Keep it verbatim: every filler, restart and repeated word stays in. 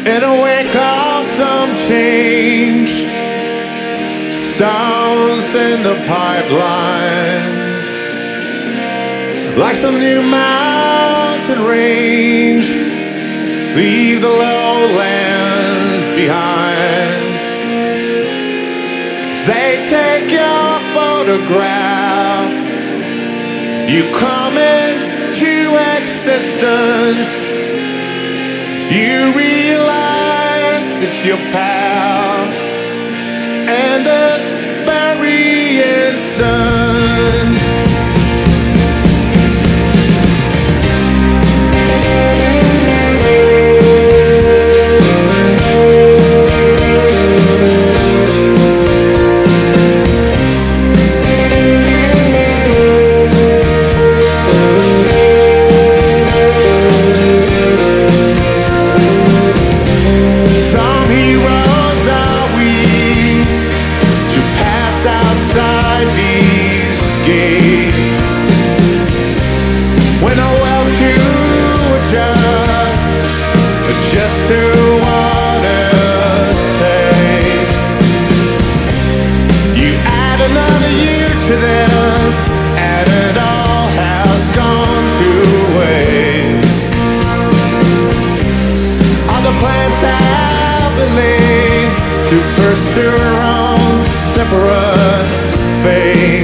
in a wake of some change, stones in the pipeline, like some new mountain range, leave the lowlands behind. They take your photograph, you come into existence, you realize it's your path, and this very instant just to what it takes. You add another year to this, and it all has gone to waste. Other plans happily to pursue their own separate fate.